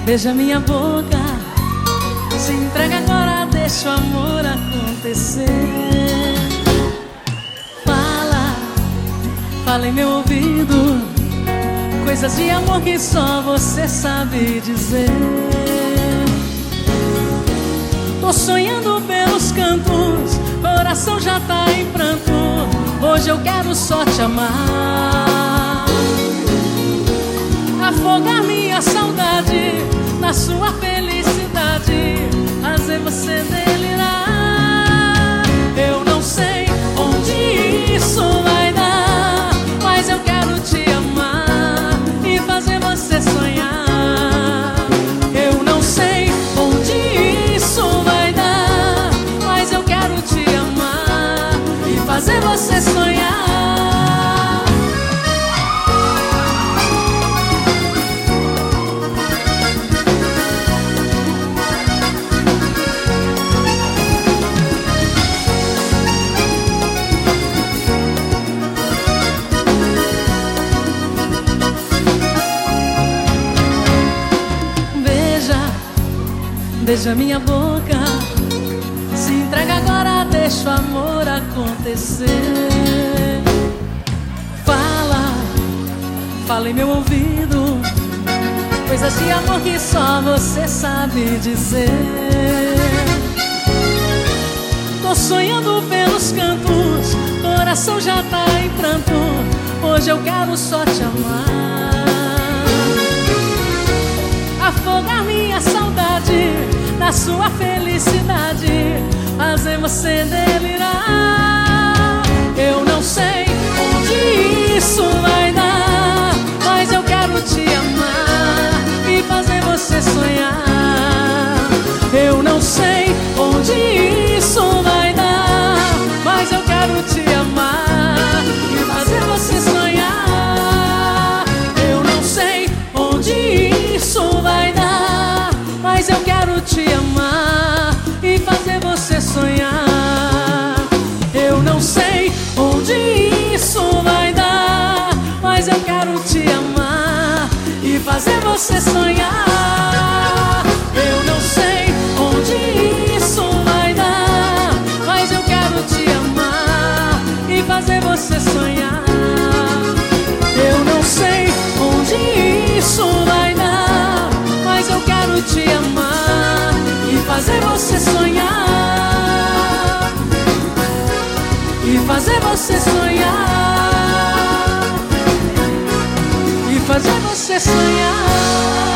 Beija minha boca, se entrega agora, deixa o amor acontecer. Fala em meu ouvido coisas de amor que só você sabe dizer. Tô sonhando pelos cantos, coração já tá em pranto. Hoje eu quero só te amar, afogar minha saudade na sua felicidade, fazer você delirar. Eu não sei onde isso vai dar, mas eu quero te amar e fazer você sonhar. Eu não sei onde isso vai dar, mas eu quero te amar e fazer você sonhar. Beija minha boca, se entrega agora, deixa o amor acontecer. Fala em meu ouvido coisas de amor que só você sabe dizer. Tô sonhando pelos cantos, coração já tá em pranto. Hoje eu quero só te amar, afogar minha saudade na sua felicidade, fazer você delirar. Eu não sei onde isso vai dar, mas eu quero te amar e fazer você sonhar. Eu não sei onde isso vai dar, mas eu quero te amar e fazer você sonhar. Eu não sei onde isso vai dar, mas eu quero te amar e fazer você sonhar. Eu não sei onde isso vai dar, mas eu quero te amar e fazer você sonhar. Eu não sei onde isso vai dar, mas eu quero te amar e fazer você sonhar. Eu não sei onde isso vai dar, mas eu quero te amar e fazer você sonhar, e fazer você sonhar, e fazer você sonhar.